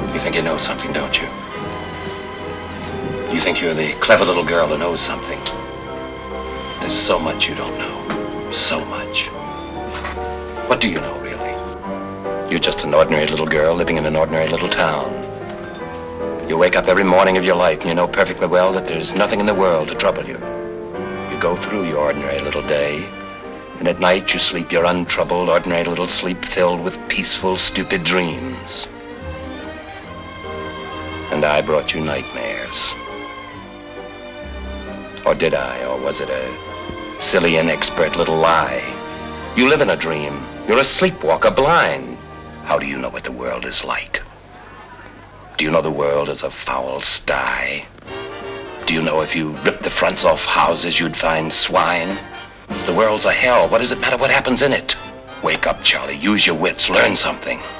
You think you know something, don't you? You think you're the clever little girl who knows something. There's so much you don't know. So much. What do you know, really? You're just an ordinary little girl living in an ordinary little town. You wake up every morning of your life and you know perfectly well that there's nothing in the world to trouble you. You go through your ordinary little day, and at night you sleep your untroubled, ordinary little sleep filled with peaceful, stupid dreams. And I brought you nightmares. Or did I? Or was it a silly, inexpert little lie? You live in a dream. You're a sleepwalker, blind. How do you know what the world is like? Do you know the world is a foul sty? Do you know if you ripped the fronts off houses, you'd find swine? The world's a hell. What does it matter what happens in it? Wake up, Charlie. Use your wits. Learn something.